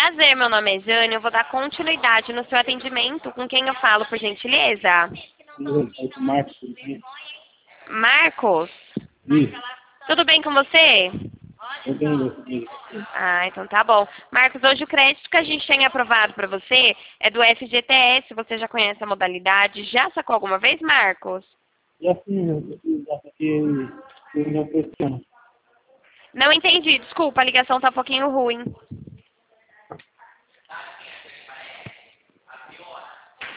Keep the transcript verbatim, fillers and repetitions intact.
Prazer, meu nome é Jane, eu vou dar continuidade no seu atendimento. Com quem eu falo, por gentileza? Marcos. Marcos? Isso. Tudo bem com você? Eu tenho isso. Ah, então tá bom. Marcos, hoje o crédito que a gente tem aprovado para você é do F G T S. Você já conhece a modalidade? Já sacou alguma vez, Marcos? E assim, eu já saquei, eu não questiono. Não entendi, desculpa, a ligação tá um pouquinho ruim.